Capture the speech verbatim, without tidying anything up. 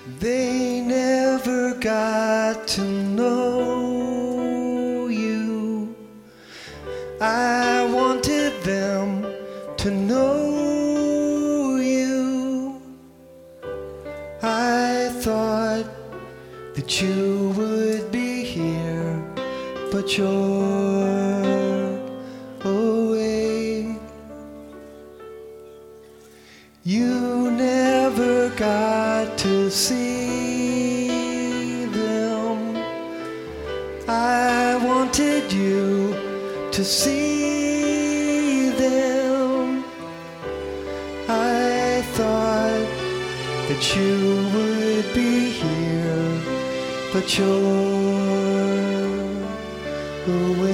They never got to know you. I wanted them to know you. I thought that you would be here, but you're away. You never got to see them. I wanted you to see them. I thought that you would be here, but you're away.